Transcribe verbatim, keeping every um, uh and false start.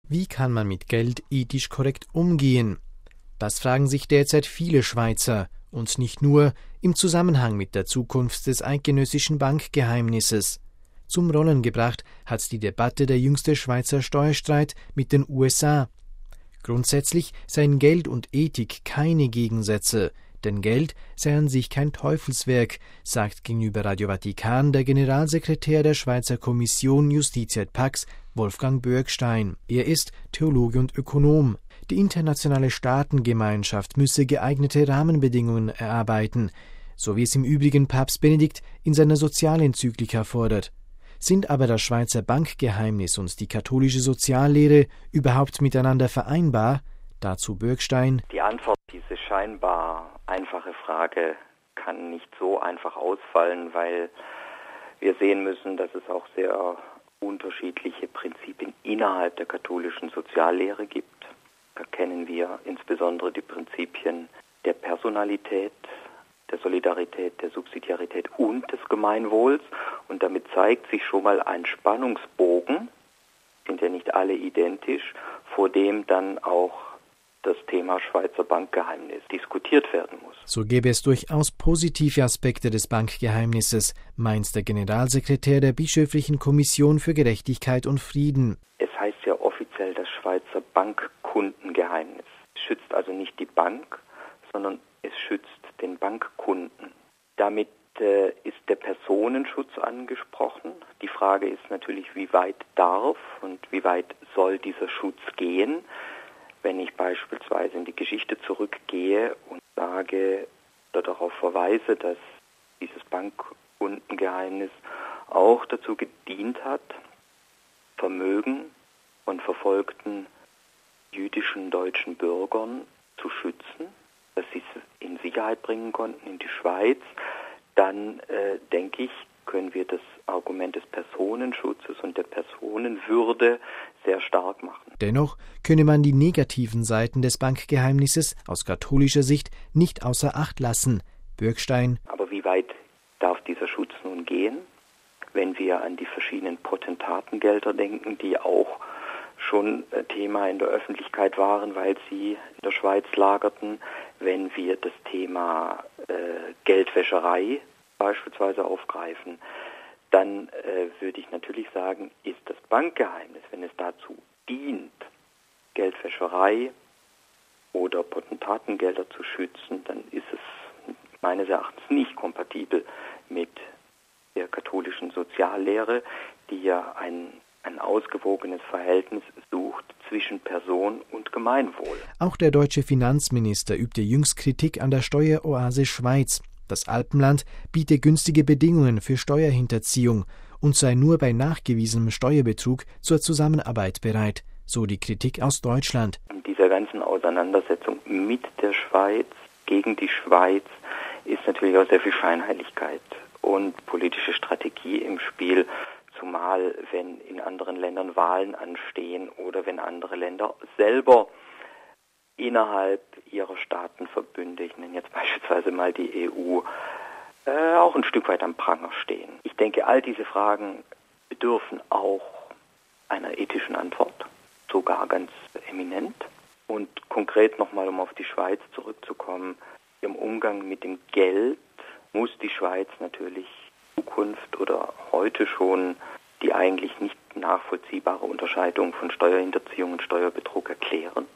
Wie kann man mit Geld ethisch korrekt umgehen? Das fragen sich derzeit viele Schweizer, und nicht nur im Zusammenhang mit der Zukunft des eidgenössischen Bankgeheimnisses. Zum Rollen gebracht hat die Debatte der jüngste Schweizer Steuerstreit mit den U S A. Grundsätzlich seien Geld und Ethik keine Gegensätze, denn Geld sei an sich kein Teufelswerk, sagt gegenüber Radio Vatikan der Generalsekretär der Schweizer Kommission Justitia et Pax, Wolfgang Bürgstein. Er ist Theologe und Ökonom. Die internationale Staatengemeinschaft müsse geeignete Rahmenbedingungen erarbeiten, so wie es im Übrigen Papst Benedikt in seiner Sozialenzyklika fordert. Sind aber das Schweizer Bankgeheimnis und die katholische Soziallehre überhaupt miteinander vereinbar? Dazu Bürgstein. Die Antwort auf diese scheinbar einfache Frage kann nicht so einfach ausfallen, weil wir sehen müssen, dass es auch sehr unterschiedliche Prinzipien innerhalb der katholischen Soziallehre gibt. Da kennen wir insbesondere die Prinzipien der Personalität, der Solidarität, der Subsidiarität und des Gemeinwohls. Und damit zeigt sich schon mal ein Spannungsbogen, sind ja nicht alle identisch, vor dem dann auch das Thema Schweizer Bankgeheimnis diskutiert werden muss. So gäbe es durchaus positive Aspekte des Bankgeheimnisses, meint der Generalsekretär der Bischöflichen Kommission für Gerechtigkeit und Frieden. Es heißt ja offiziell das Schweizer Bankkundengeheimnis. Es schützt also nicht die Bank, sondern es schützt den Bankkunden. Damit äh, ist der Personenschutz angesprochen. Die Frage ist natürlich, wie weit darf und wie weit soll dieser Schutz gehen? Wenn ich beispielsweise in die Geschichte zurückgehe und sage oder darauf verweise, dass dieses Bankkundengeheimnis auch dazu gedient hat, Vermögen von verfolgten jüdischen deutschen Bürgern zu schützen, dass sie es in Sicherheit bringen konnten in die Schweiz, dann äh, denke ich, können wir das Argument des Personenschutzes und der Personenwürde sehr stark machen. Dennoch könne man die negativen Seiten des Bankgeheimnisses aus katholischer Sicht nicht außer Acht lassen. Bürgstein. Aber wie weit darf dieser Schutz nun gehen? Wenn wir an die verschiedenen Potentatengelder denken, die auch schon Thema in der Öffentlichkeit waren, weil sie in der Schweiz lagerten, wenn wir das Thema äh, Geldwäscherei beispielsweise aufgreifen, dann äh, würde ich natürlich sagen, ist das Bankgeheimnis, wenn es dazu dient, Geldwäscherei oder Potentatengelder zu schützen, dann ist es meines Erachtens nicht kompatibel mit der katholischen Soziallehre, die ja ein, ein ausgewogenes Verhältnis sucht zwischen Person und Gemeinwohl. Auch der deutsche Finanzminister übte jüngst Kritik an der Steueroase Schweiz. Das Alpenland biete günstige Bedingungen für Steuerhinterziehung und sei nur bei nachgewiesenem Steuerbetrug zur Zusammenarbeit bereit, so die Kritik aus Deutschland. In dieser ganzen Auseinandersetzung mit der Schweiz, gegen die Schweiz, ist natürlich auch sehr viel Scheinheiligkeit und politische Strategie im Spiel, zumal wenn in anderen Ländern Wahlen anstehen oder wenn andere Länder selber innerhalb ihrer Staatenverbünde, ich nenne jetzt beispielsweise mal die E U, äh, auch ein Stück weit am Pranger stehen. Ich denke, all diese Fragen bedürfen auch einer ethischen Antwort, sogar ganz eminent. Und konkret nochmal, um auf die Schweiz zurückzukommen, im Umgang mit dem Geld muss die Schweiz natürlich in Zukunft oder heute schon die eigentlich nicht nachvollziehbare Unterscheidung von Steuerhinterziehung und Steuerbetrug erklären.